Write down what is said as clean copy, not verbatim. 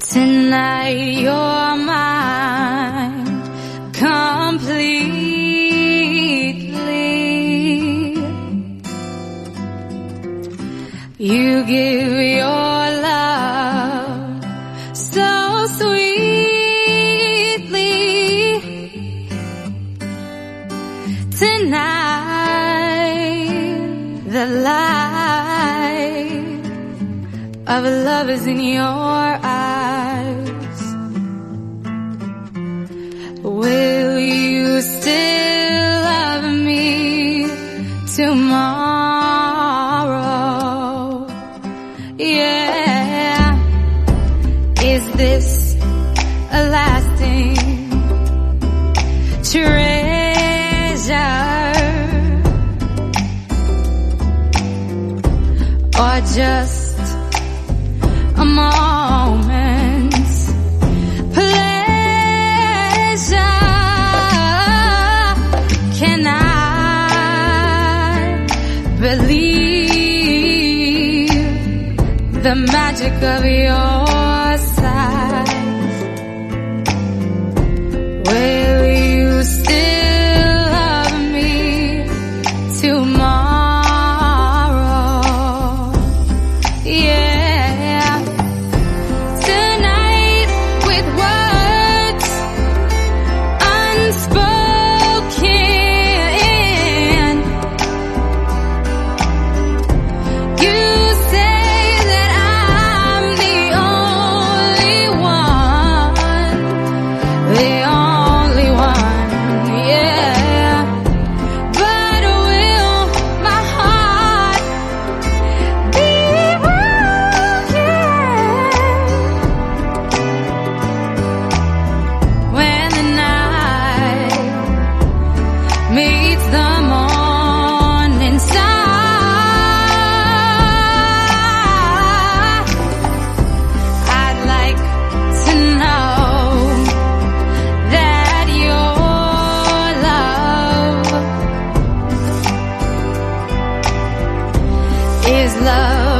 Tonight you're mine completely. You give your love so sweetly. Tonight the light of love is in your eyes. Will you still love me tomorrow? Yeah. Is this a lasting treasure, or just a moment's pleasure? Can I believe the magic of your size? Will you still love me tomorrow? Yeah. Meets the morning star, I'd like to know that your love is love.